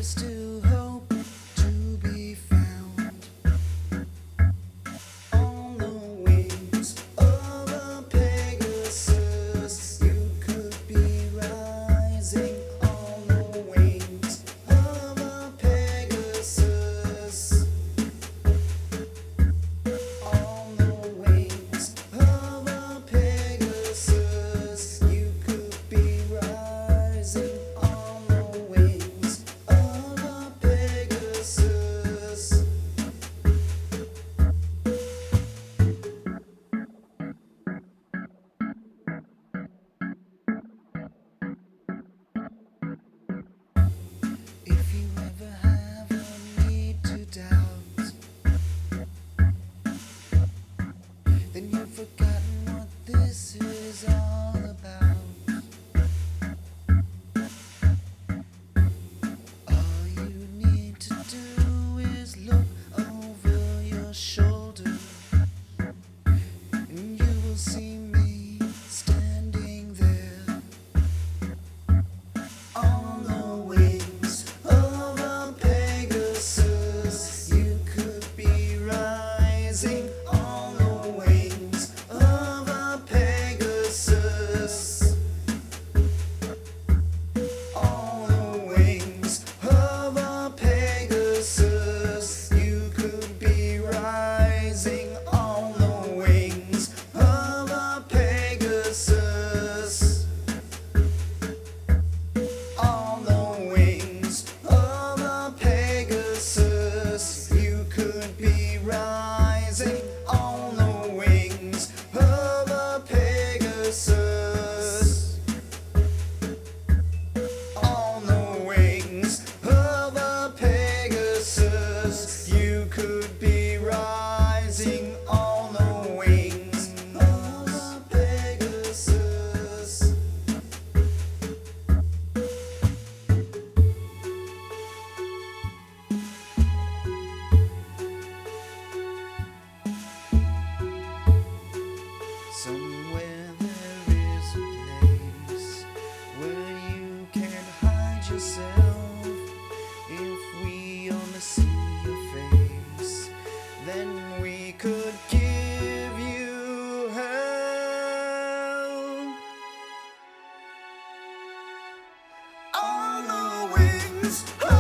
still hope to be found on the wings of a Pegasus. You could be rising on the wings of a Pegasus. On the wings of a Pegasus. You could be rising on the wings of a Pegasus. If you ever have a need to doubt, then you've forgotten what this is all about. All you need to do is look over your shoulder, and you will see me standing there on the wings of a Pegasus. You could be rising on the wings of a Pegasus. On the wings of a Pegasus. You could be rising on the wings of a Pegasus. On the wings of a Pegasus. You could be rising on the wings of a Pegasus. On the wings of a Pegasus. You could be rising on the wings of a Pegasus. Somewhere there is a place where you can hide yourself. If we only see your face, then we could give you help. On the wings